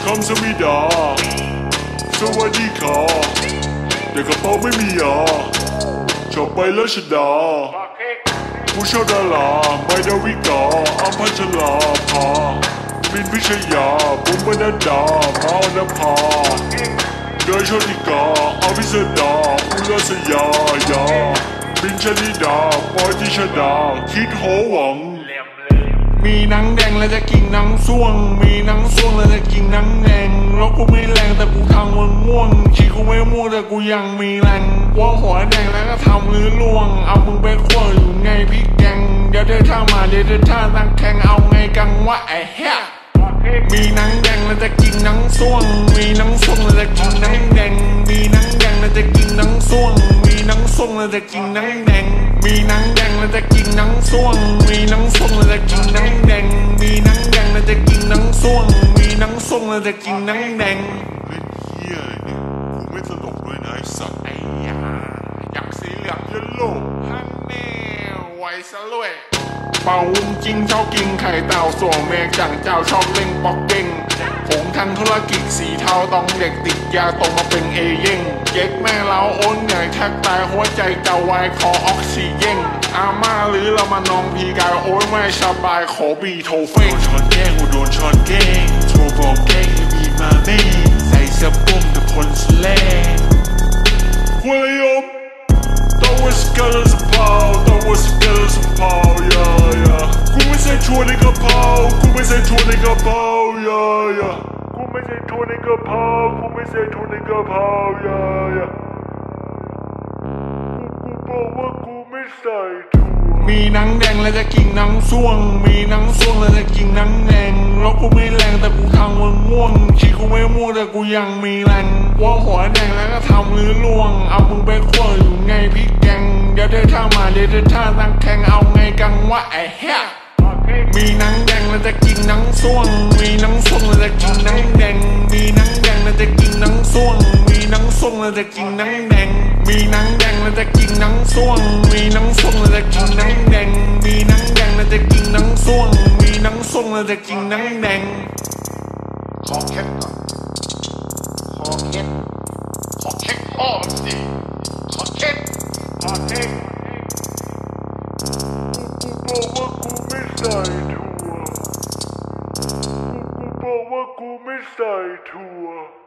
คำสมิดาสวัสดีค่ะแต่กระเป๋าไม่มีชอบไปรัชดาผู้ชอบดาราไม่ดาวิกาอัมพัชราภาบินพิชยาบุ๋มบรรดามาอนภาโดยชนิกาอภิสดาอุลสยายาบินชนิดาปอยติชดาคิดโหวังมีหนังแดงแล้วจะกินหนังส่วงมีหนังส่วงแล้วจะกินหนังแดงแล้วกูไม่แรงแต่กูทำมันม่วงฉีกกูไม่ม่วงแต่กูยังมีแรงว่าหัวแดงแล้วก็ทำลื้อล่วงเอามึงไปขั้วอยู่ไงพี่แกงเดี๋ยวเธอท่ามาเดี๋ยวเธอท่าตั้งแข่งเอาไงกังวะไอ้เหี้ยมีหนังแดงแล้วจะกินหนังส่วงมีหนังส่วงแล้วจะกินหนังแดงมีหนังแดงแล้วจะกินหนังส่วงมีหนังส่วงแล้วจะกินหนังแดงมีหนังแดงแล้วจะกินหนังส่วงมีหนังส่วงแล้วจะกินหนังแดงมีหนังแดงแล้วจะกินหนังส่วงมีหนังส่วงแล้วจะกินหนังแดงเล่นเหี้ยเนี่ยกูไม่ตลกด้วยนะไอ้สัตว์ไอ้ยาอยากสีเหลืองเยลโล่ฮันเน่ไวซะด้วยเป่าวุ้งจริงชอบกินไข่เต่าส่วนเมฆจังเจ้าชอบเล่นป๊อกเด้งผมทำธุรกิจสีเทาต้องเด็กติดยาตรงมาเป็นเอเย่งเจ๊กแม่เราโอนใหญ่แทบตายหัวใจจะวายคอออกซิเจนอาม่าหรือเรามานองพีกายโอนไม่สบายขอบีโทเฟ่ช้อนแก้งโดนช้อนแก้งโทรบอกแก้งมีมาเม่ใส่เสื้อปุ้มแต่พลสแลงหัวเลยยบต้องว่าสกัดสะพาวต้องว่าสกัดสะพาวยากูไม่ใส่ถั่วในกระเพรากูไม่ใส่ถั่วในกระเพรายากูไม่ใส่ถั่วในกระเพรากูไม่ใส่ถั่วในกระเพรายากูบอกว่ากูไม่ใส่ถั่วมีหนังแดงแล้วจะกินหนังส่วงมีหนังส่วงแล้วจะกินหนังแดงแล้วกูไม่แรงแต่กูทำมันม่วงฉีกกูไม่ม่วงแต่กูยังมีแรงว่าหัวแดงแล้วก็ทำลื้อล่วงเอามึงไปขั้วอยู่ไงพี่แกงเดี๋ยวเธอท่ามาเดี๋ยวเธอท่าตั้งแข่งเอาไงกังวะไอ้เหี้ยมีหนังแดงแล้วจะกินหนังส่วงมีหนังส่วงแล้วจะกินหนังแดงมีหนังแดงแล้วจะกินหนังส่วงมีหนังส่วงแล้วจะกินหนังแดงมีหนังแดงแล้วจะกินหนังส่วงมีหนังส่วงแล้วจะกินหนังแดงมีหนังแดงแล้วจะกินหนังส่วงมีหนังส่วงแล้วจะกินหนังแดงขอเช็คก่อนขอเช็คพ่อมันสิขอเช็คกูบอกว่ากูไม่ใส่ถั่วกูบอกว่ากูไม่ใส่ถั่ว